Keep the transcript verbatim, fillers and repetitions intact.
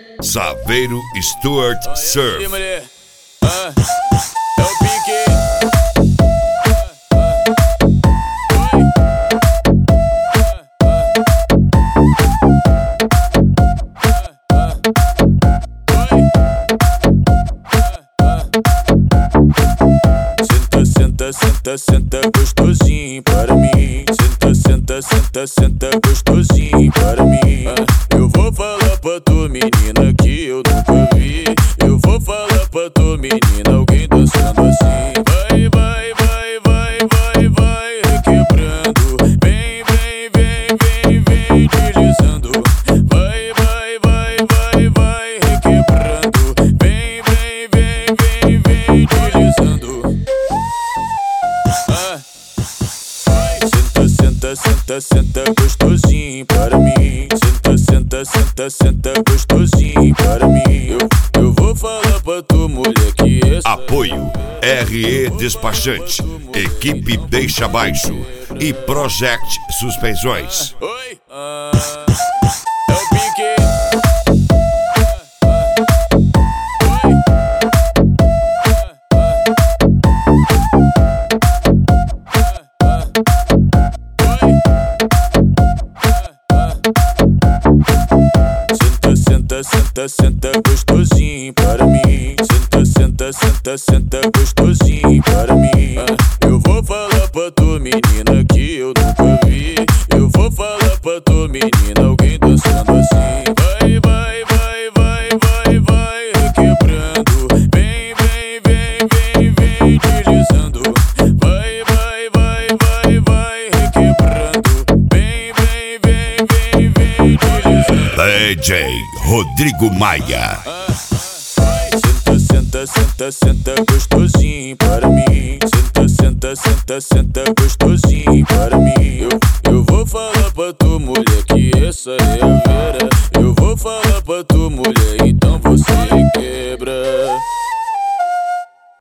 Saveiro Stuart Surf. Ah, é o pique. Senta, senta, senta gostosinho para mim. Senta, senta, senta, senta gostosinho para mim. Eu vou falar pra tua menina que eu nunca vi. Eu vou falar pra tua menina alguém dançando assim. Vai, vai, vai, vai, vai, vai requebrando. Vem, vem, vem, vem, vem deslizando. Vai, vai, vai, vai, vai requebrando. Vem, vem, vem, vem, vem deslizando. Senta, senta, senta gostosinho para mim. Senta, senta, senta, senta gostosinho para mim. Eu, eu vou falar pra tua mulher que essa... Apoio R E Despachante, Equipe Deixa Baixo e Project Suspensões. Oi, ah, é o pique. Senta, senta, senta gostosinho para mim. Senta, senta, senta, senta gostosinho para mim. Eu vou falar pra tua menina que eu nunca vi. Eu vou falar pra tua menina alguém dançando assim. Vai, vai, vai, vai, vai, vai requebrando. Vem, vem, vem, vem, vem deslizando. Vai, vai, vai, vai, vai requebrando. Vem, vem, vem, vem, vem deslizando. D J Rodrigo Maia. Senta, senta, senta, senta gostosinho para mim. Senta, senta, senta, senta gostosinho para mim. Eu, eu vou falar pra tua mulher que essa é a Vera. Eu vou falar pra tua mulher